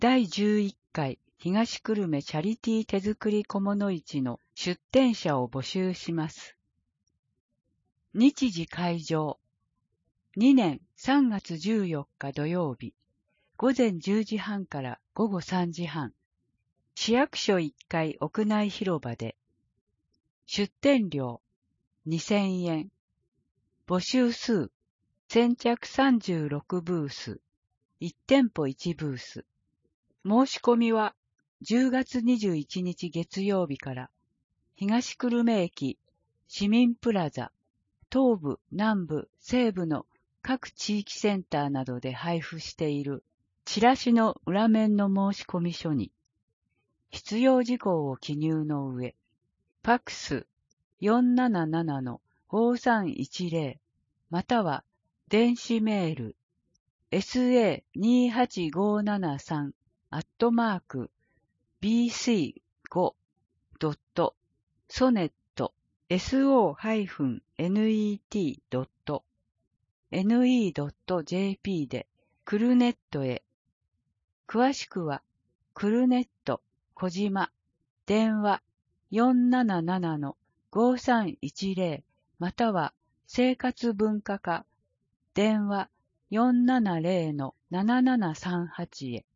第11回東久留米チャリティー手作り小物市の出展者を募集します。日時会場。2年3月14日土曜日、午前10時半から午後3時半、市役所1階屋内広場で、出展料2000円、募集数先着36ブース、1店舗1ブース。申し込みは10月21日月曜日から東久留米駅市民プラザ東部、南部、西部の各地域センターなどで配布しているチラシの裏面の申し込み書に必要事項を記入の上、ファックス 477-5310 または電子メール bc-go.net.so-net.jp でクルネットへ。詳しくはクルネット小島電話 477-5310 または生活文化課電話 470-7738 へ。